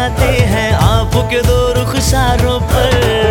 जाते हैं आपके दो रुखसारों पर।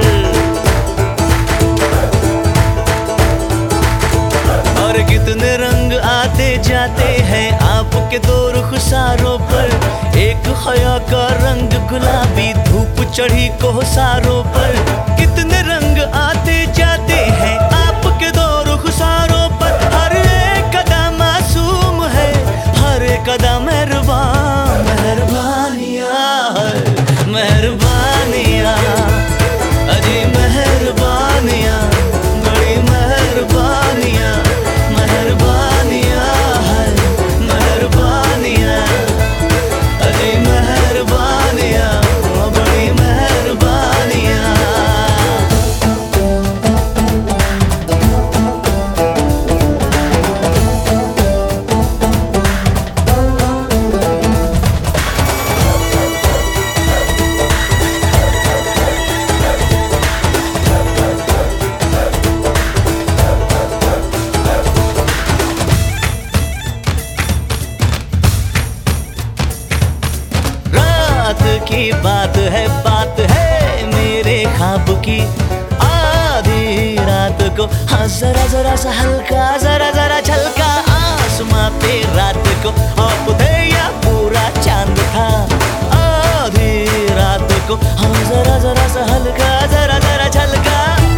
और कितने रंग आते जाते हैं आपके दो रुखसारों पर। एक हया का रंग गुलाबी, धूप चढ़ी कोहसारों पर। कितने रंग आते जाते हैं आपके दो रुखसारों पर। हर एक कदम मासूम है, हर एक कदम मेहरबान। मेहरबानियाँ मेहरबानियाँ अजी मेहरबानियाँ, बड़ी मेहरबानियाँ। मेहरबानियाँ मेहरबानियाँ अजी मेहरबानियाँ, बड़ी मेहरबानियाँ। रात की बात है मेरे ख्वाब की। आधी रात को हाँ जरा जरा सा हल्का, जरा जरा झलका आसमां पे रात को। आप थे या पूरा चांद था आधी रात को। हाँ जरा जरा सा हल्का, जरा जरा झलका।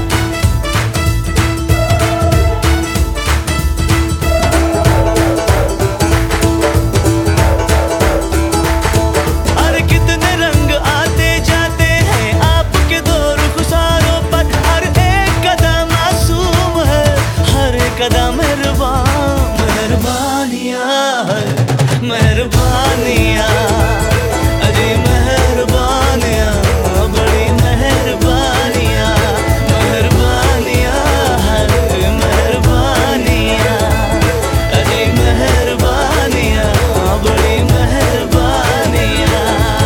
मेहरबानियाँ मेहरबानियाँ अजी मेहरबानियाँ, बड़ी मेहरबानियाँ। मेहरबानियाँ मेहरबानियाँ अजी मेहरबानियाँ, बड़ी मेहरबानियाँ।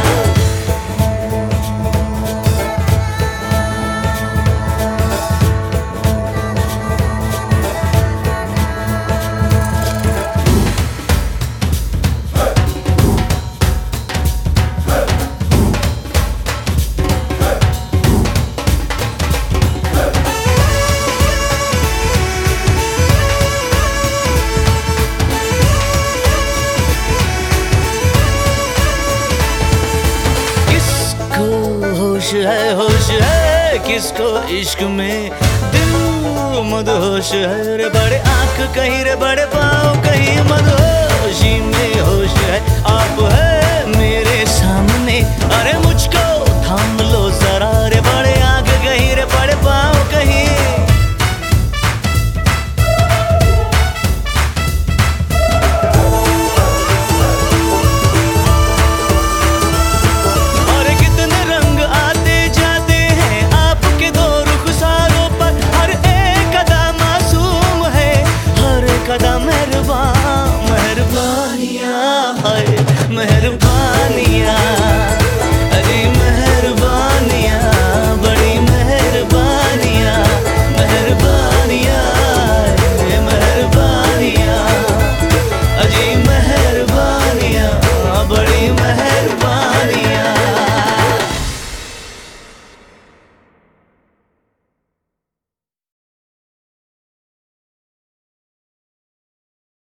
होश है किसको इश्क में, दिल मदहोश है रे। बड़े आंख कहीं रे, बड़े पाँव कहीं, मदहोशी में होश है। आप है मेरे सामने, अरे मुझको थाम लो जरा रे।